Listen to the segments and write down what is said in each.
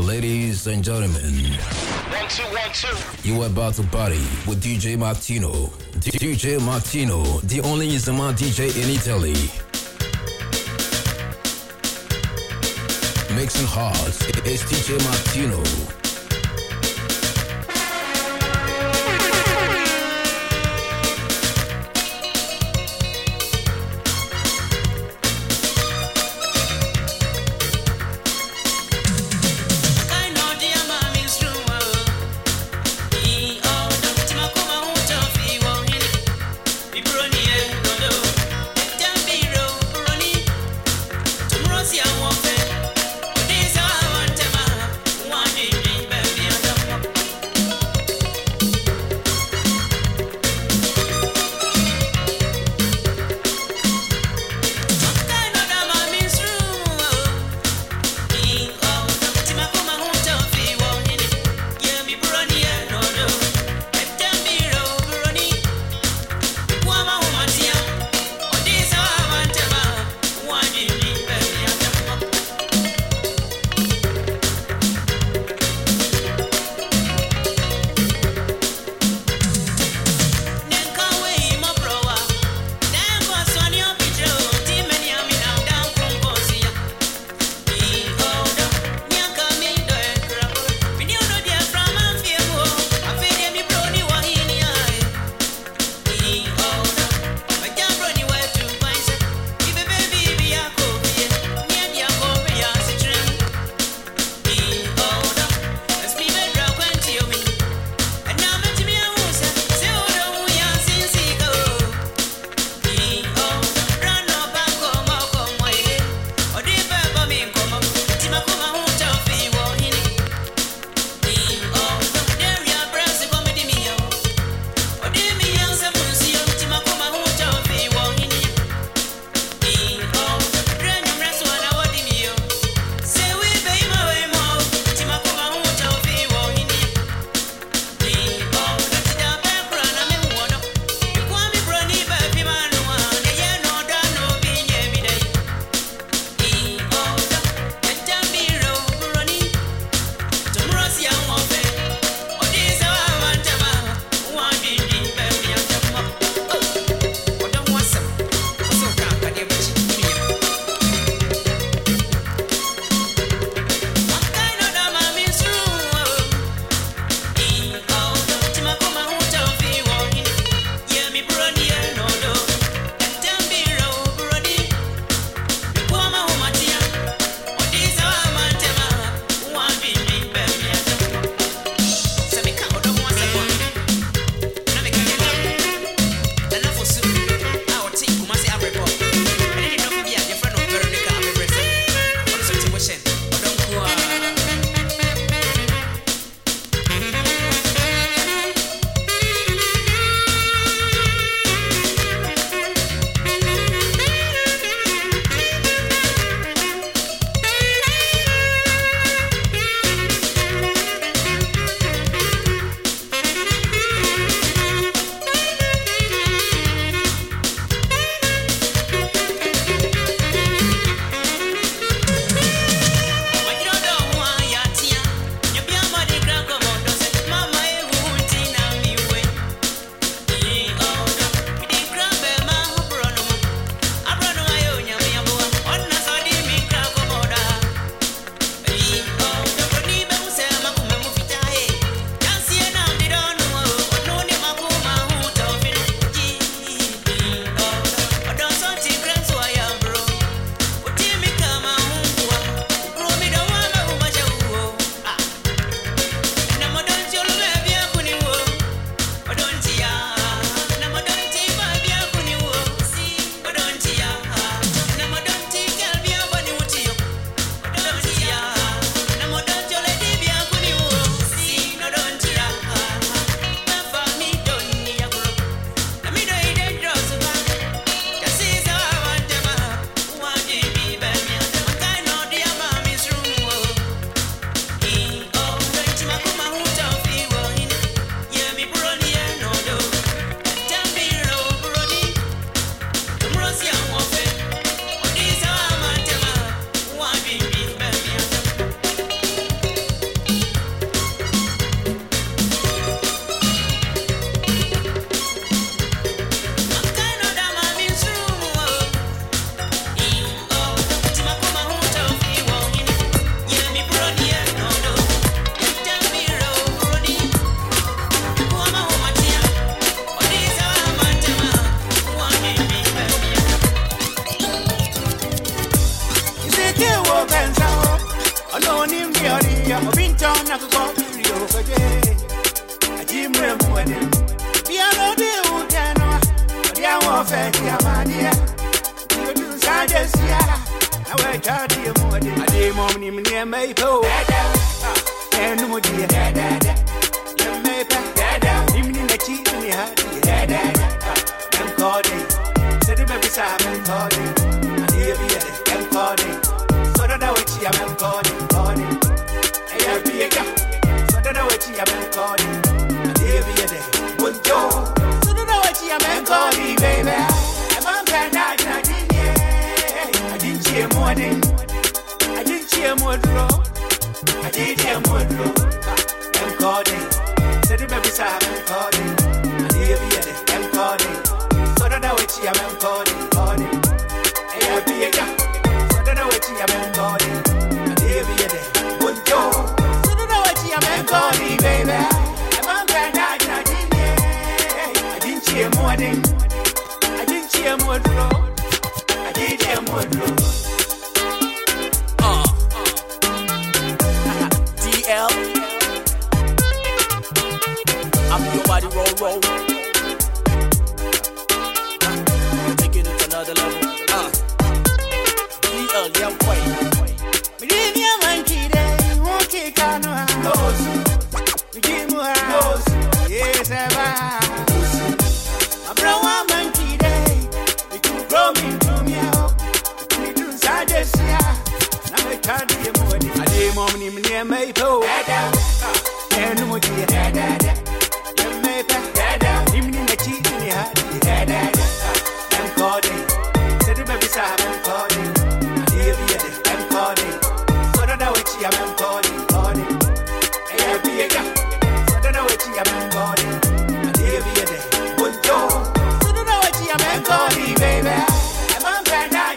Ladies and gentlemen, 1 2 1 2. you are about to party with DJ Martino. DJ Martino, the only Izama DJ in Italy. Mixing hard, it's DJ Martino. Tomorrow's your warfare. This I want to alone in the area of Vinton, I go to Rio. I Jim Remwood. We are no deal, Tano. We are more fair, Yamadia. You do Sadia. I wait out the morning. I did mommy near Maple. And no dear, you may pack even in the cheap in the heart. I'm calling. Said the baby Simon calling. I hear me at the I'm calling. So that I wait, I'm calling. I have be a guy. So that I wait, I'm calling. I hear me at the Bunjo. So that I wait, I'm calling, baby. I'm on that I didn't hear morning. I didn't hear more draw. I didn't hear more draw. I'm calling. Said the baby Simon calling. I hear me at the I'm calling. So that I wait, I'm calling. I have be a guy. So that I wait, I'm calling. I hear me at the Bunjo. So that I wait, I'm calling, baby. I'm on that I didn't hear morning. I didn't hear more draw. I didn't hear more draw. DL, I'm your body roll. Take it to another level. DL, yeah, wait. We didn't hear monkey day. Won't kick on no house. We give more house. Yes, I'm brown monkey day. We could grow me to me out. We do Sadia. Now I can't hear more. I did mommy near Maple. And no dear, you may pack even in the cheap in the heart. I'm calling. Said the baby Simon calling. I hear me at the I'm calling. So that I wait, I'm calling. I have be a guy. So that I wait, I'm calling. I hear me at the Bunjo. So that I wait, I'm calling, baby. I'm on that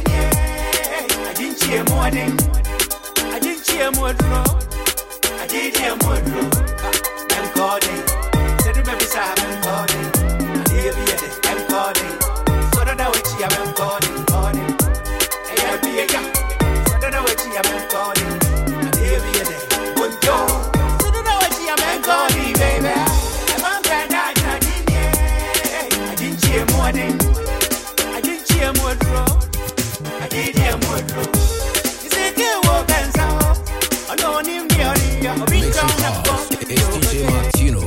I didn't hear morning. I didn't hear more draw. I didn't hear more draw. I'm calling. Said the baby Simon calling. I hear me at the I'm calling. So that I wait, I'm calling. I have be a guy. So that I wait, I'm calling. I hear me at the Bunjo. So that I wait, I'm calling, baby. I'm on that I didn't hear morning. I didn't hear more draw. I didn't hear more draw. Is it good work and so? Alone in the area of Vinton, I go to Rio. It's DJ Martino.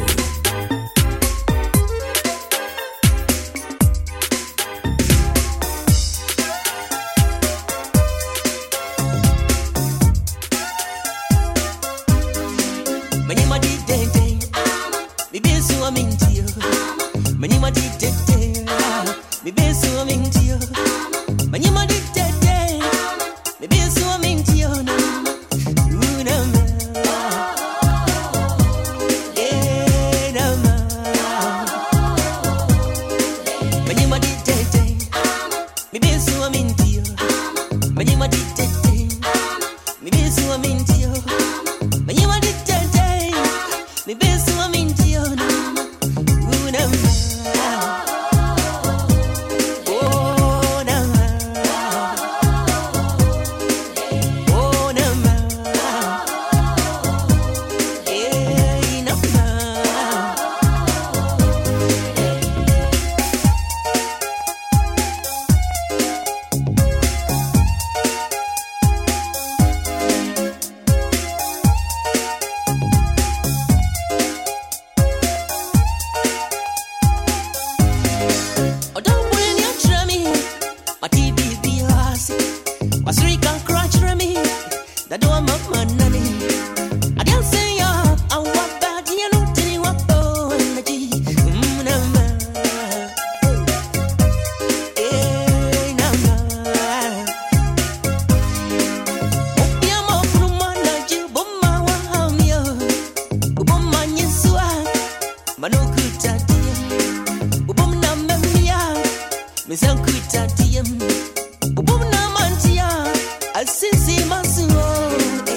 Sisi Masuo.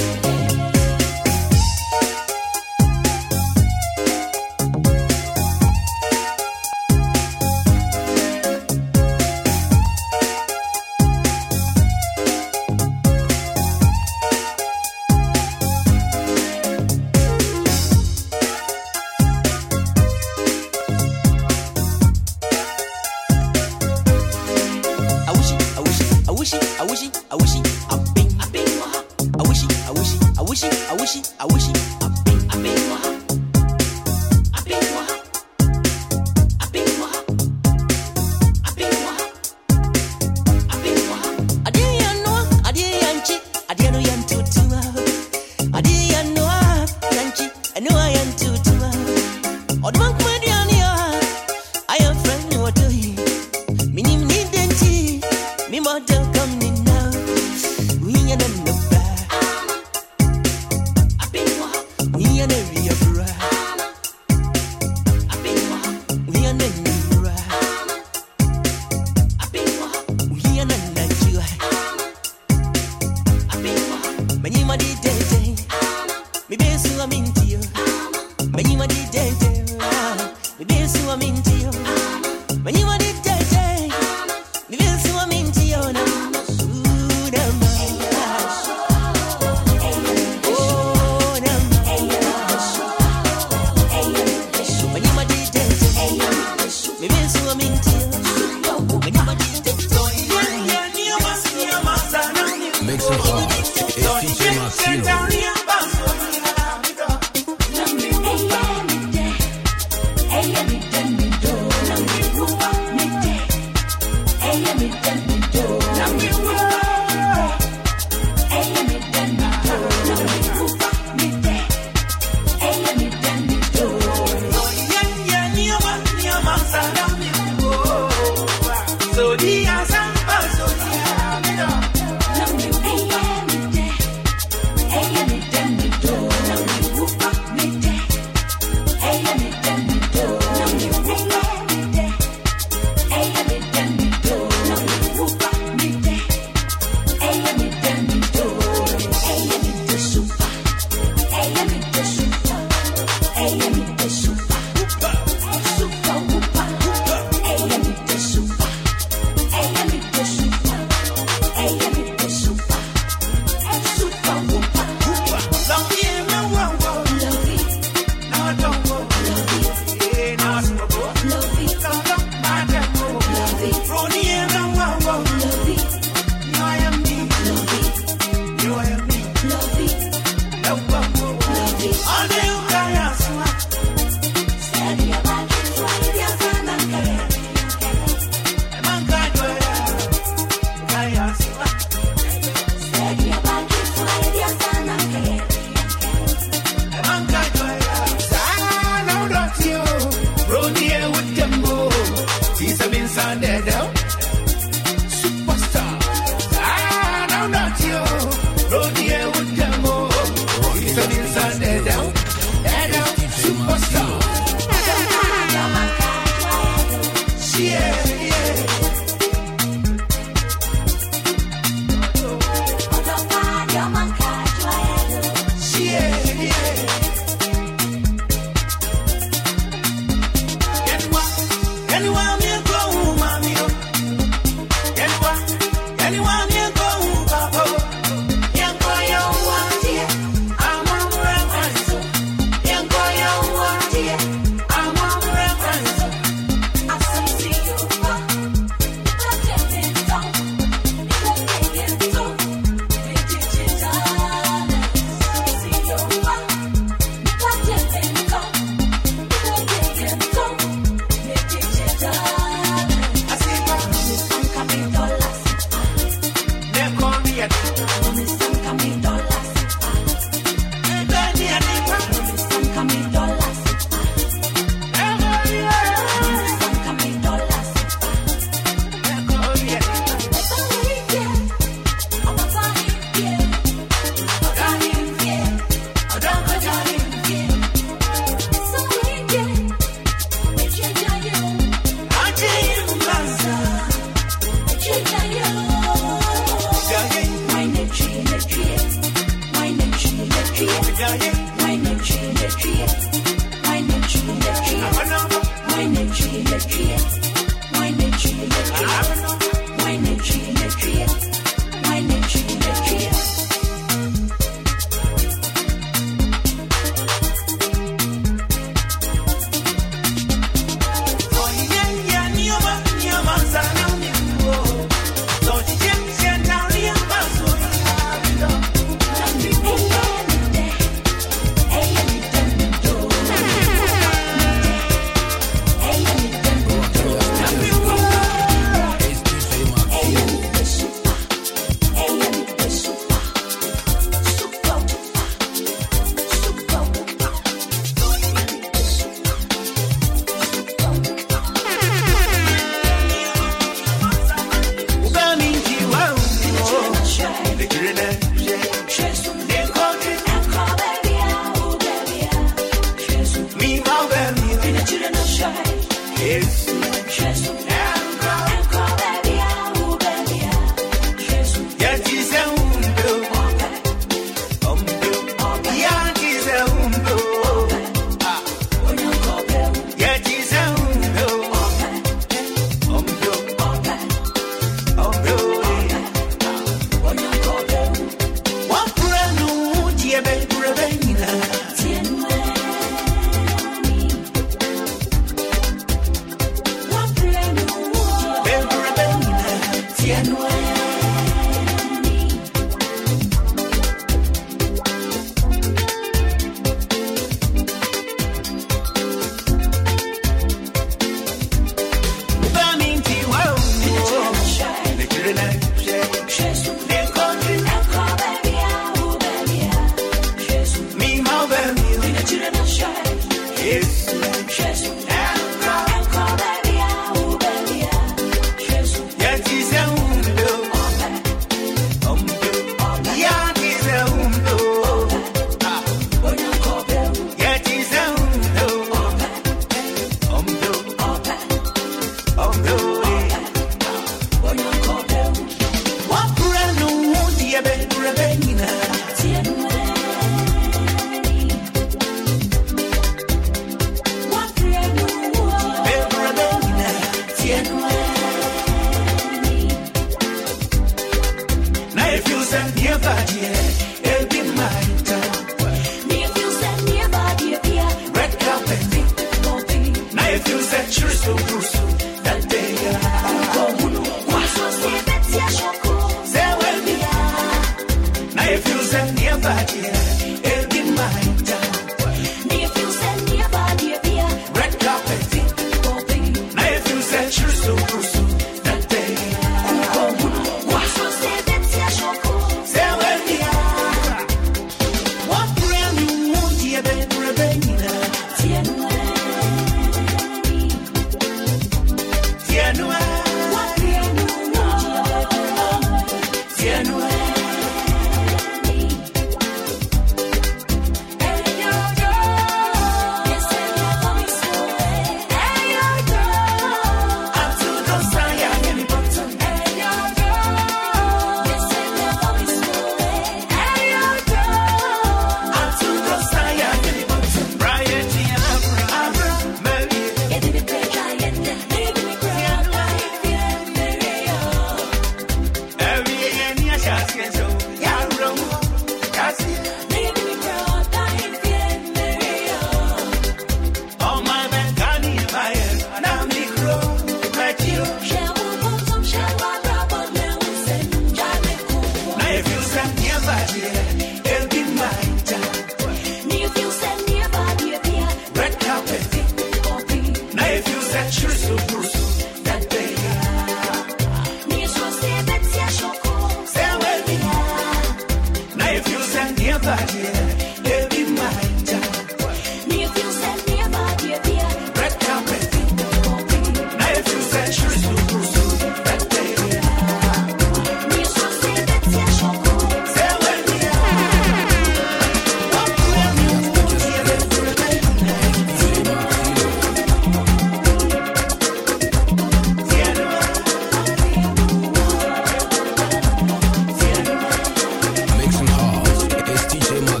DJ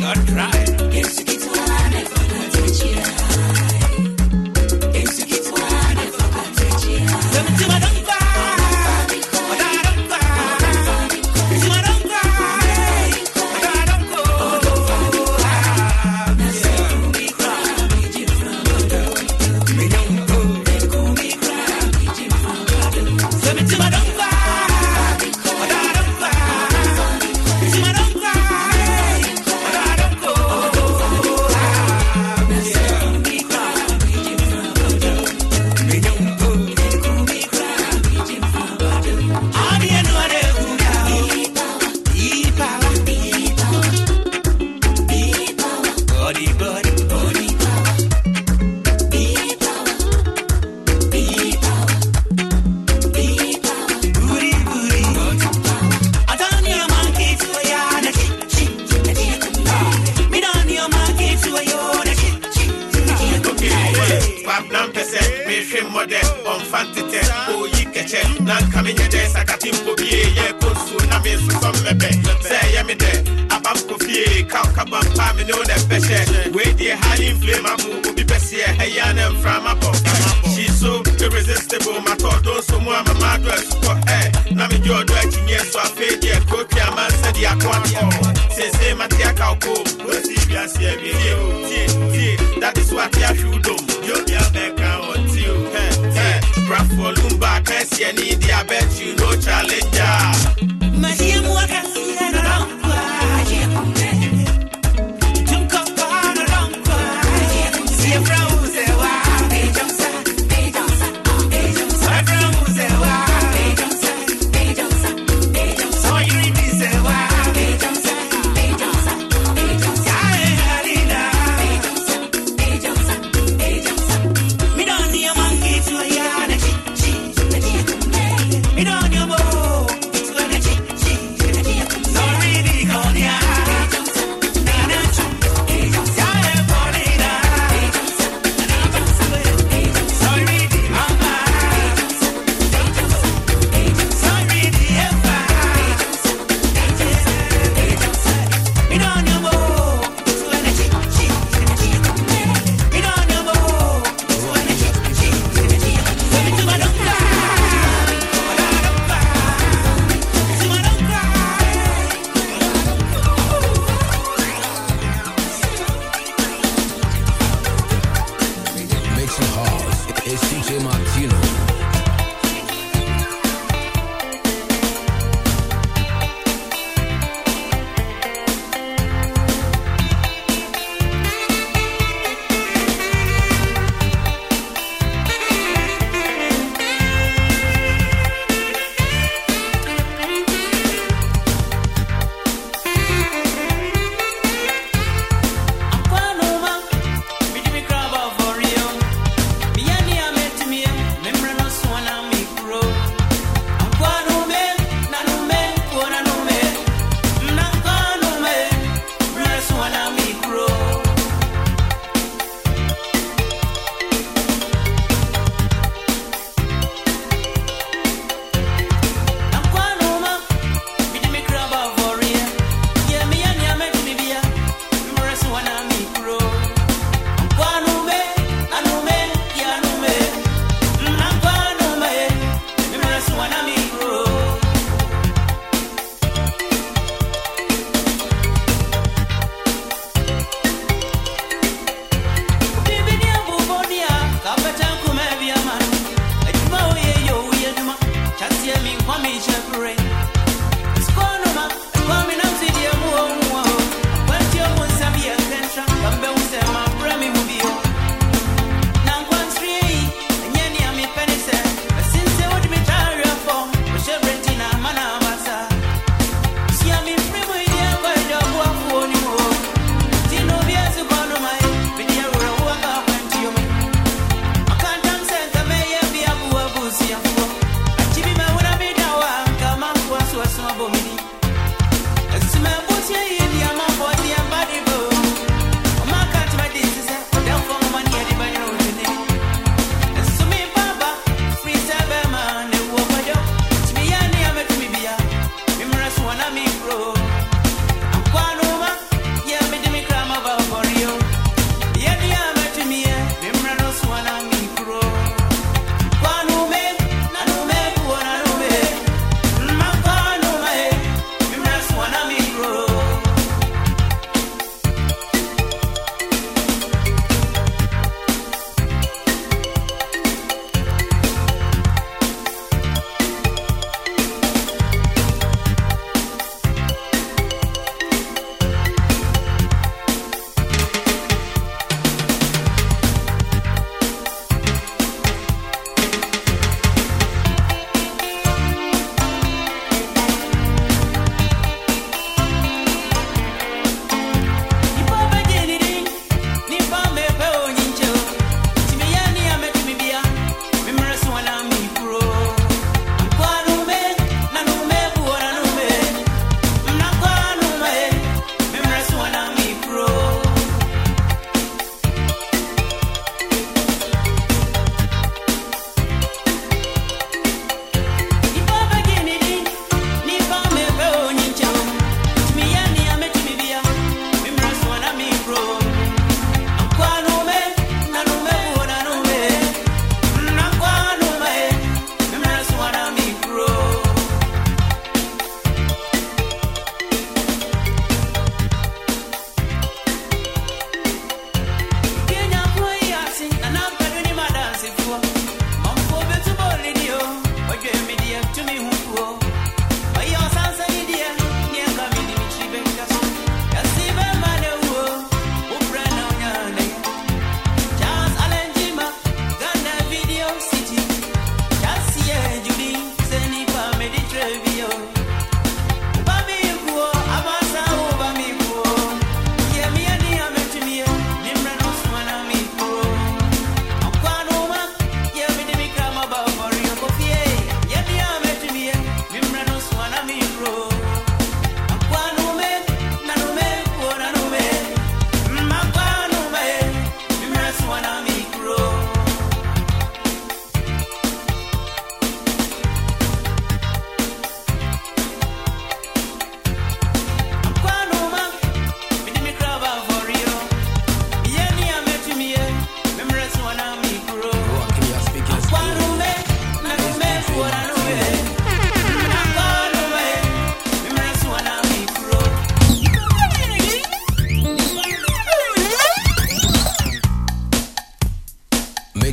That is what you should do. You'll be a background until for Lumba, Cassie, and India, I bet you no challenger. Me don't know more.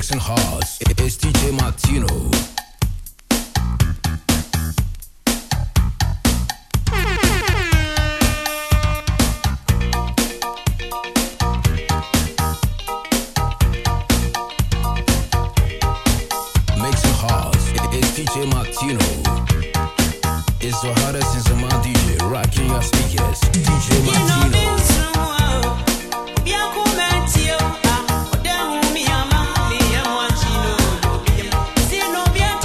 Mixing Hearts, it's DJ Martino. Mixing Hearts, it's DJ Martino. It's the hardest since my DJ, rocking your speakers, DJ Martino. See no bien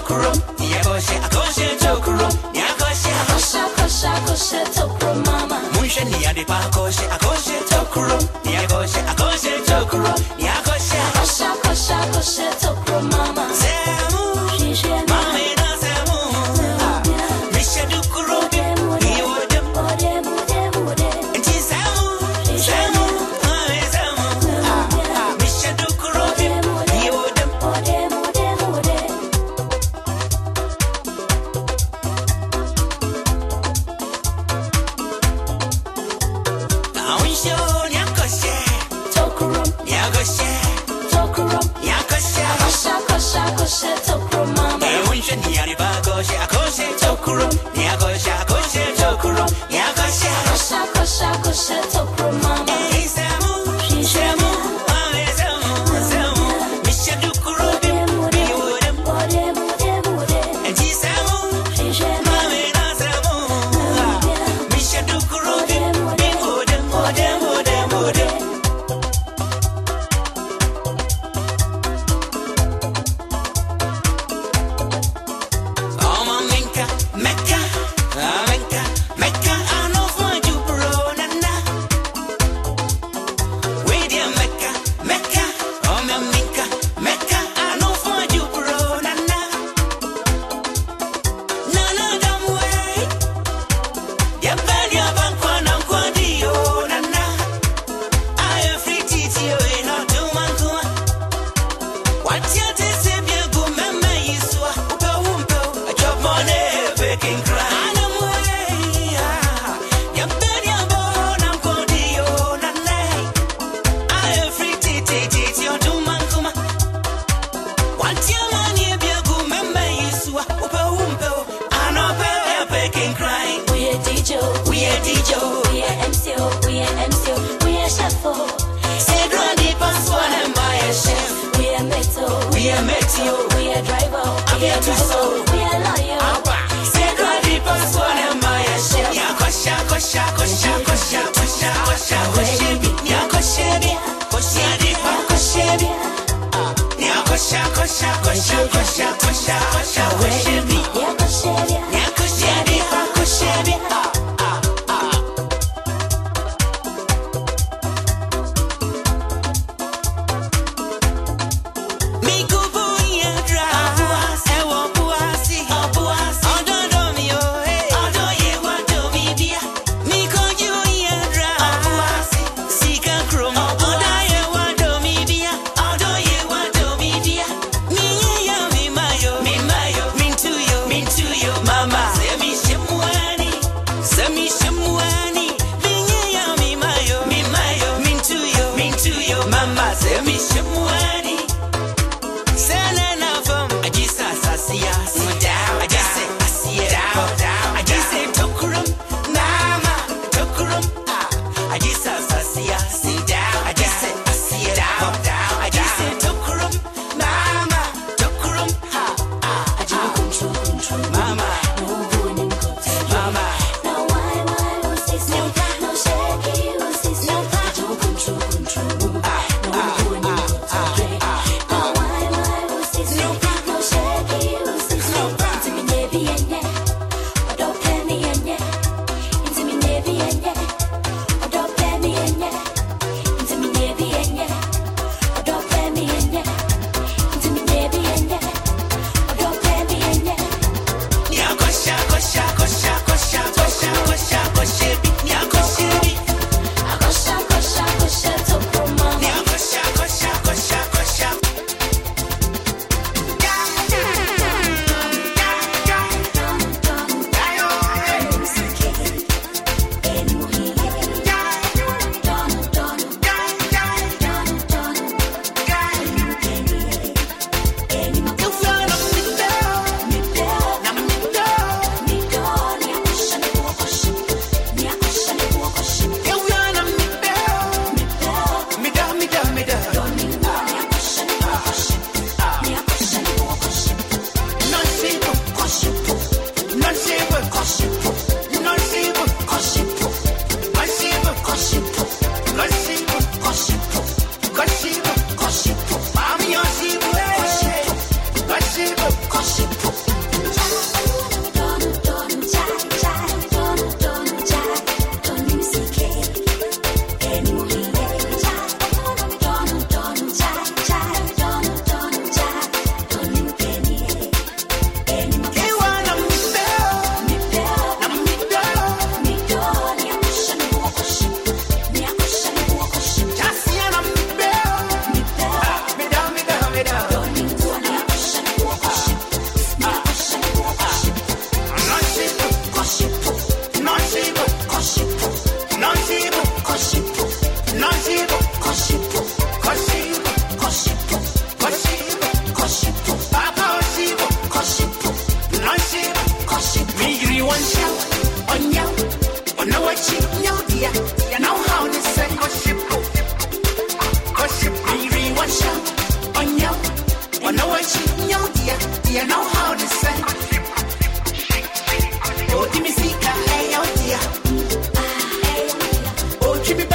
tokuro, Niagosha, Akosha, tokuro, Niagosha, Akosha, tokuro, mama. Munsha, Niadipa, Akosha, tokuro, Niagosha, Akosha, tokuro, Niagosha, Akosha, tokuro, mama. Semu, Mama, Semu, Misha Dukuro, Iwodem, and Semu, Misha Dukuro, Iwodem.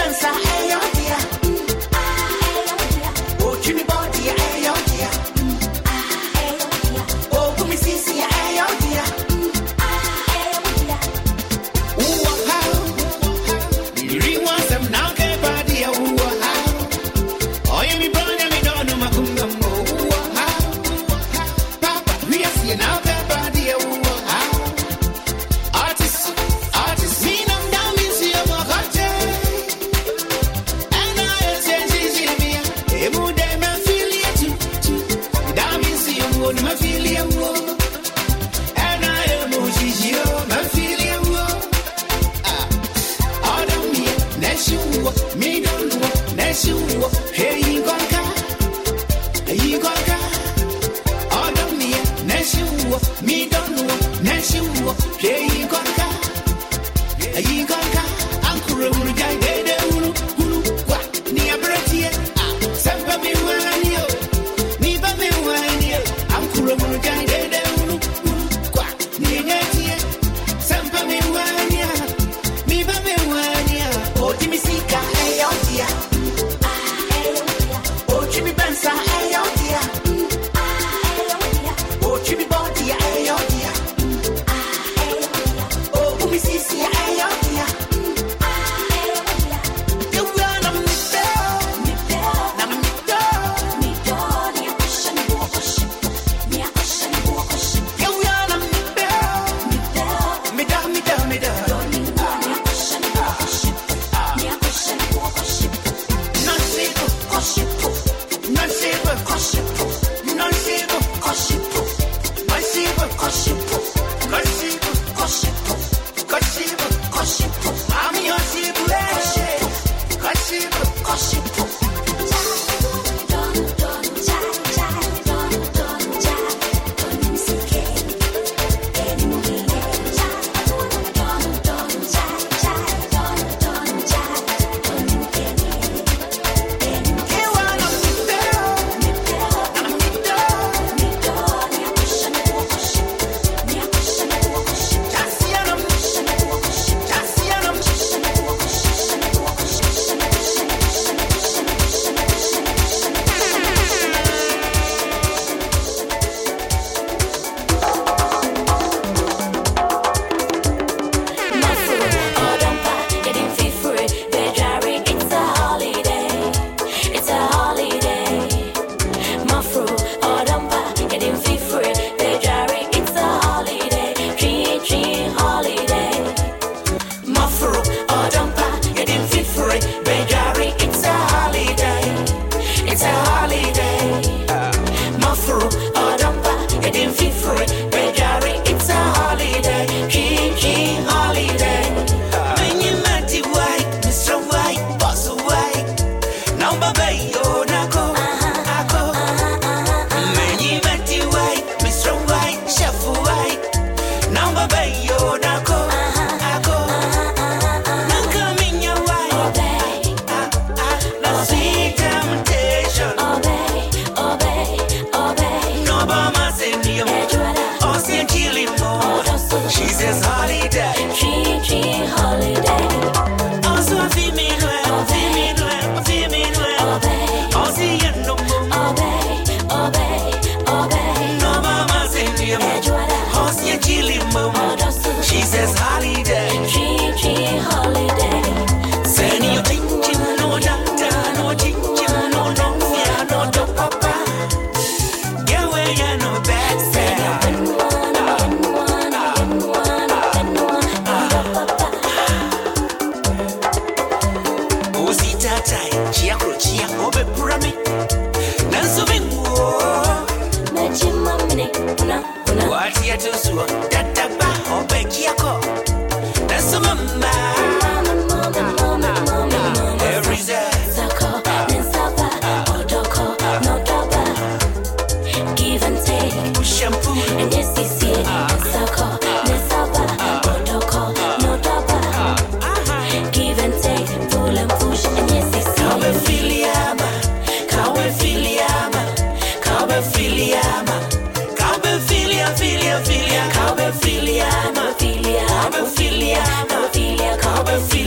Filia,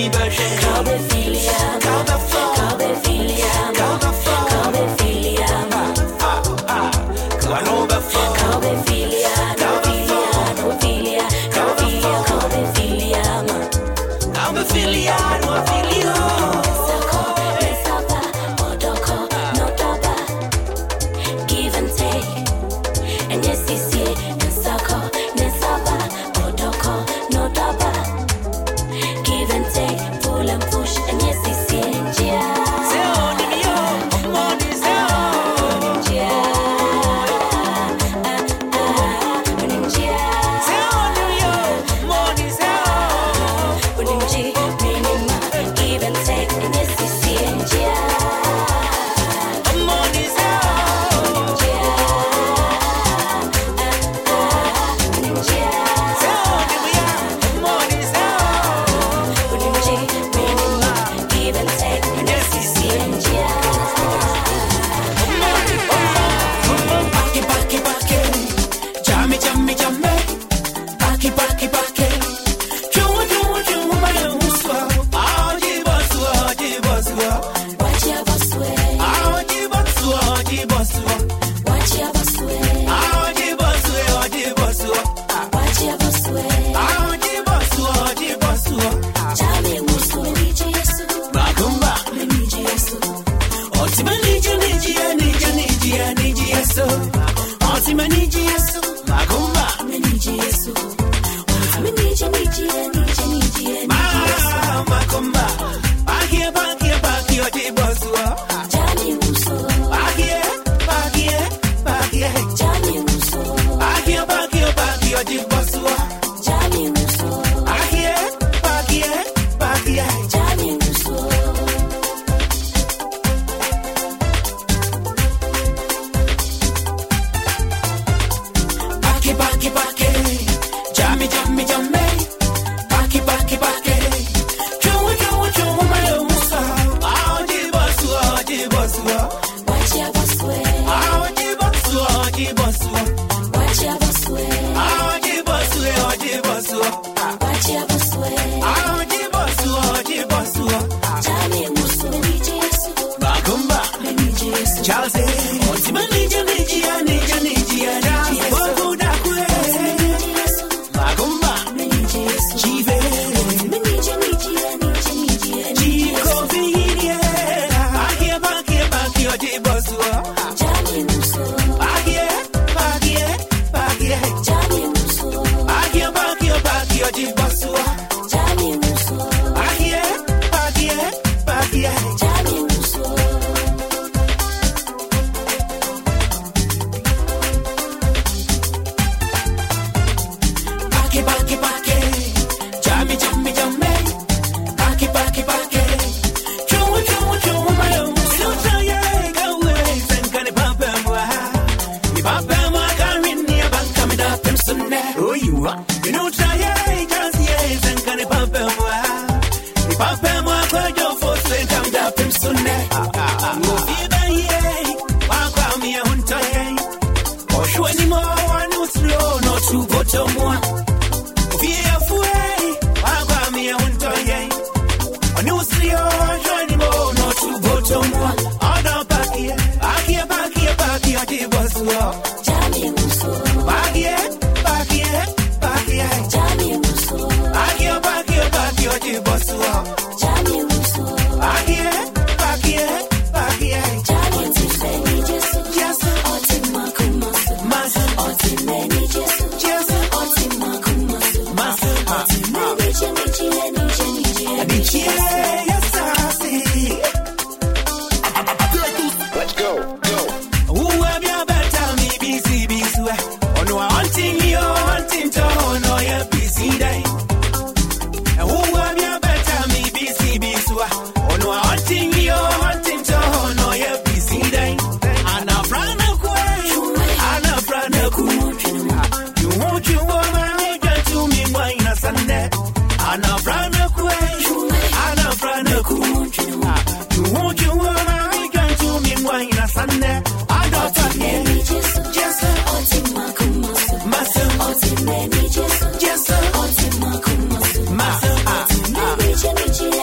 Yes,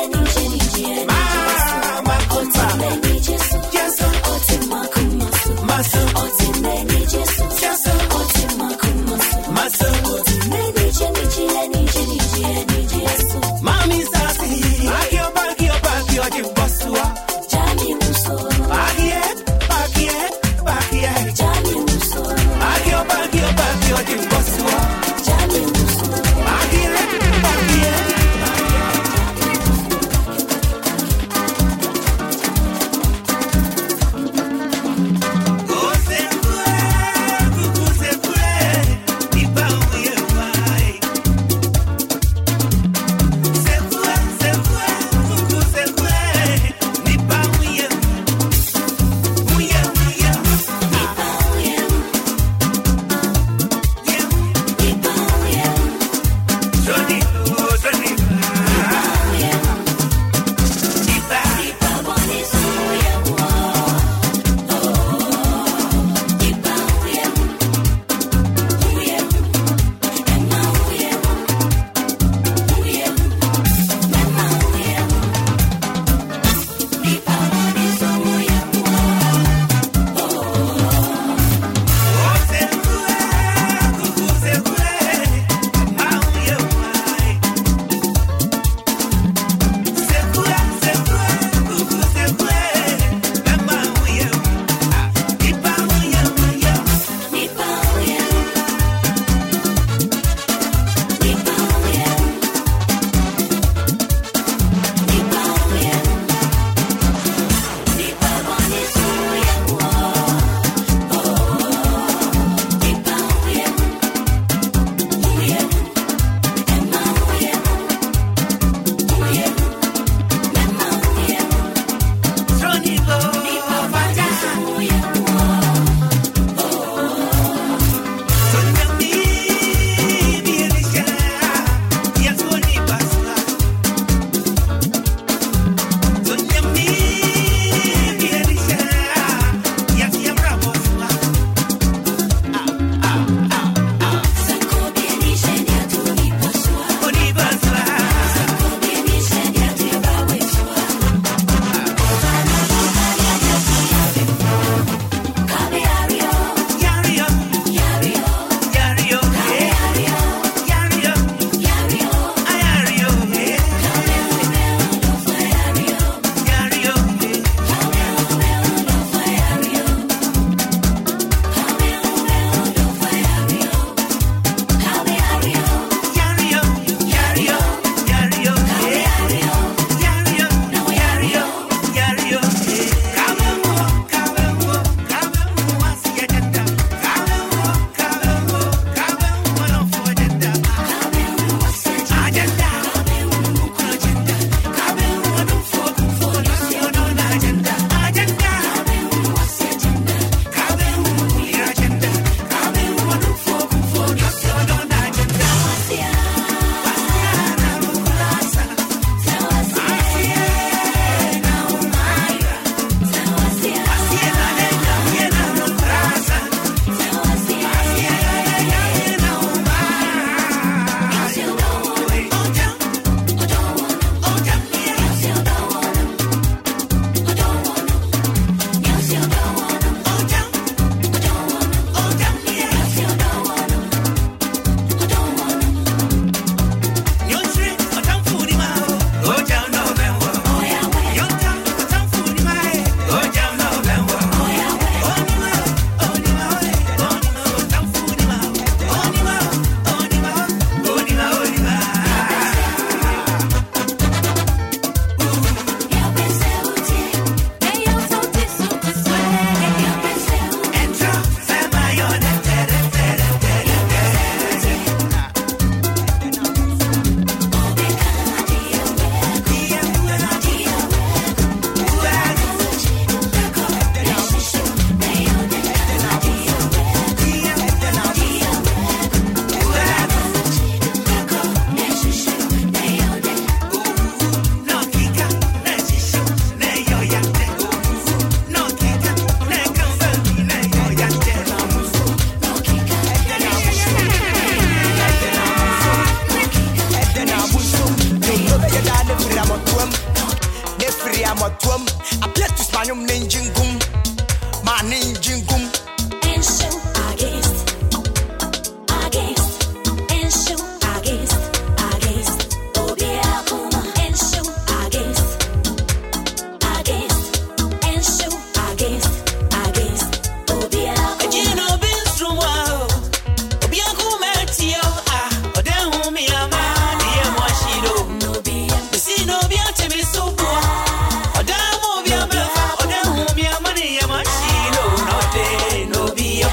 tuam. Nefri amotuam. Appear to spanium ninjingum. My ninjingum. And show against. And show against. Obia Kuma. And show against. And show against. Obia Kuma. Gino Binstruma. Obia Kuma Tio. Odan me amani Mwashido. Nobia. See no bia to me so poor. Odan Mobia Befa. Odan me amani Mwashido. No day, no bia.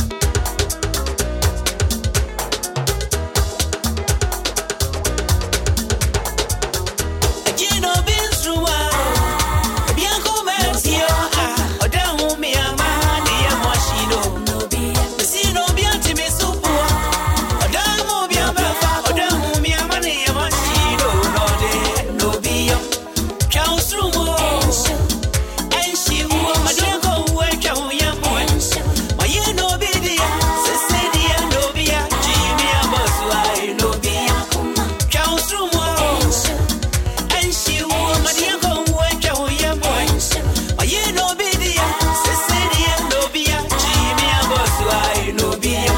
Gino Binstruma. Obia Kuma Tio. Odan me amani Mwashido. Nobia. See no bia to me so poor. Odan Mobia Befa. Odan me amani Mwashido. No day, no bia. Counts through more. And show. And she will my dear go work out young boy. And show. My year no be there. Cecilia no be a Jimmy a boss. Why no be a Kuma. counts through more. And show. And she will my dear go work out young boy. And show. My year no be there. Cecilia no be a Jimmy a boss. Why no be a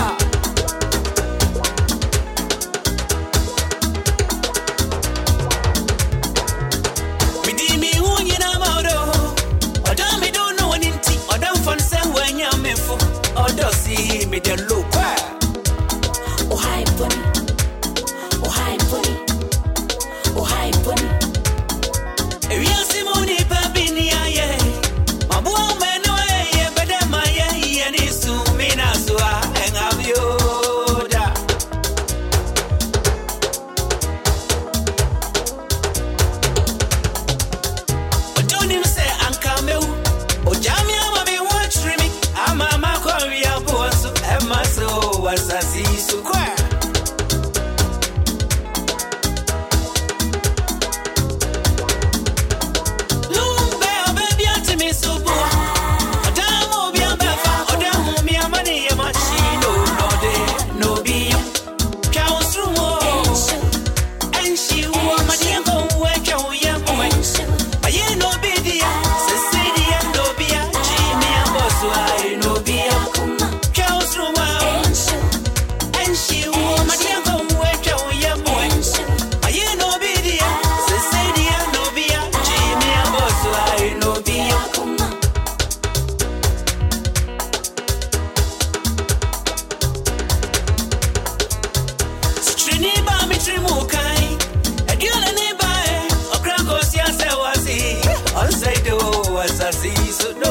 Me di me unyi na maudo. Oda me don't know anything. Oda fun say when you me for. Oda see me the look. Oh hi bunny. Oh hi bunny. Oh hi bunny. If you see money papi ni aye. Mabu me no aye. Bede ma ye ni su me na su a engabioda. Ojoni say ankameu. Ojami ama me watch me. Ama makori abu so ema so wasasi so kwa. Lumbe obebi ati me so bua. Odamu obi abefa. Odamu mi amani ye machino. No de no bi. Kausrumo. And show. And she wa madiya go work out ya boy. And show. Aye no be dia. Cecilia no be a Jimmy a boss. Why no be a Kuma. Kausrumo. And show. And she wa madiya go work out ya boy. And show. Aye no be dia. Cecilia no be a Jimmy a boss. Why no be a Kuma. Trini ba mi trimu kai. Agila ni ba e. Okranko siya se wasi. On say do wasasi so no.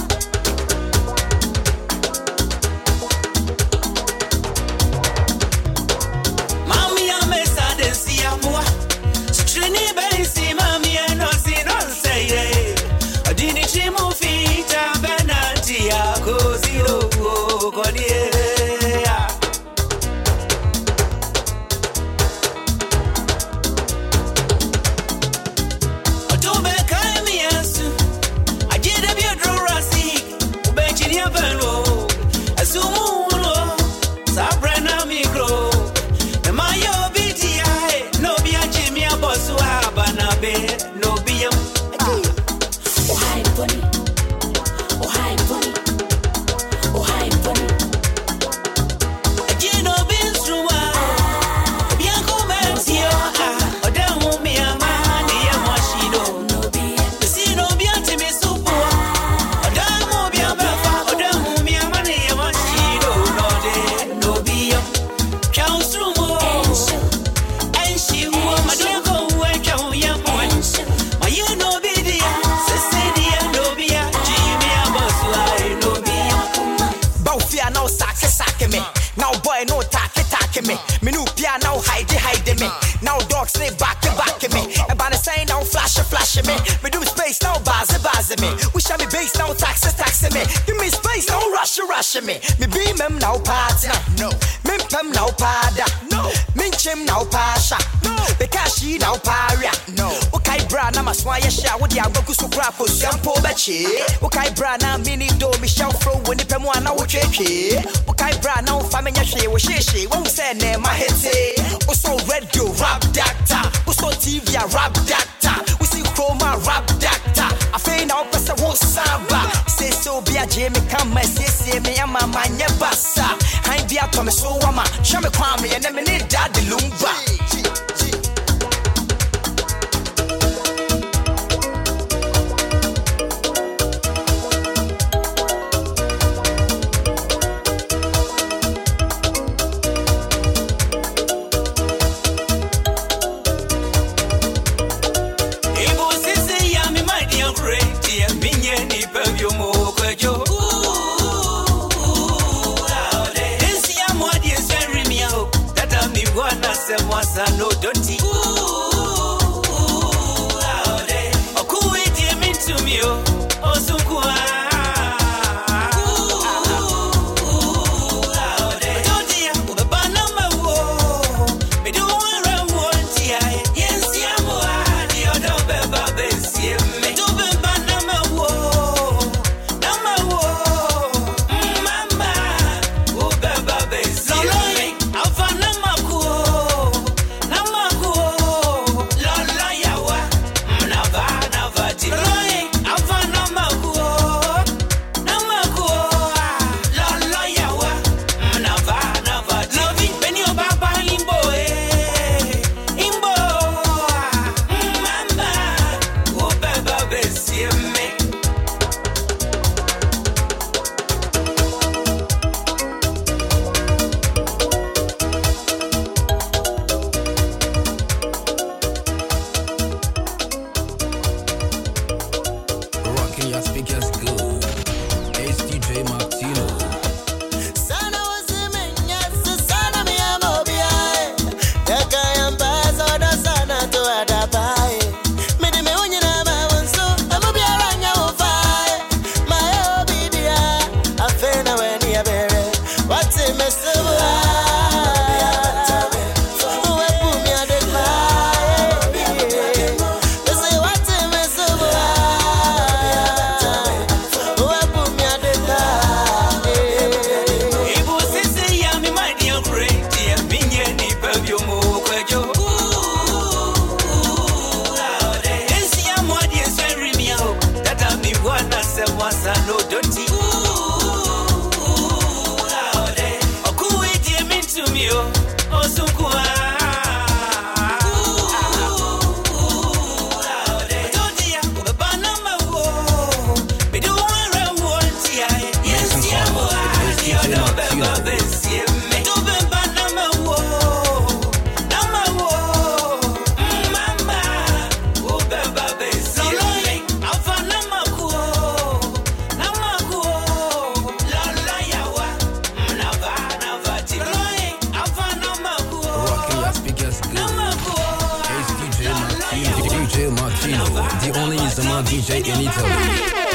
Mami ya mesa de siya mua. Trini ba si mami ya no si no say ye. Adini trimu fita benanti ya kozilo kodie. Otobe kaimi yasu. Ajida bi odrorasi. Ubechini abelo. Asumuno. Sabrena mikro. Na mayo bidia. No bi ajimi abosu abana be. No bi yam. Oh hi bunny. Oh hi bunny. Oh hi bunny. Ajino binstruma. Bianco mentio. Odamu mi amani ya mwashido. Nobia. See no be anti me supo. Odamu bi abefa. Odamu mi amani ya mwashido. No de no bi yam. Counts through more. And show. And she will my dear go work out young boy. And show. My year no be there. Cecilia no be a Jimmy a boss. Why no be a Kuma. Baufia now sake me. Now boy no take me. Me no pia now hide me. Now dogs they back me. And by the sign now flash me. Me do space now buzz me. We shall be base now taxi me. Give me space now rush me. Me beam him now partner. No. Me pem now pada. No. Me chim now pasha. No. Because she now paria. No. Okay bra na my swire shower, the Abaku Sucrapo, Sampo Bachi, Okai Brana, Mini Do, Michelle Fro, when the Pemuana would check it. Okai Brana, Family She, was she, won't send my head say, also radio, rap doctor, also TV, rap doctor, we see Chroma, rap doctor. I feel now, Passa won't samba. Say so, be a Jamie, come, my sister, me, and my bassa. I be out on the so, Wama, Shama Kwame, and then need Daddy Lumba. No, don't you? Oh, cool, wait, you mean to me, oh, so cool. DJ Martino, the only Zama DJ in Italy.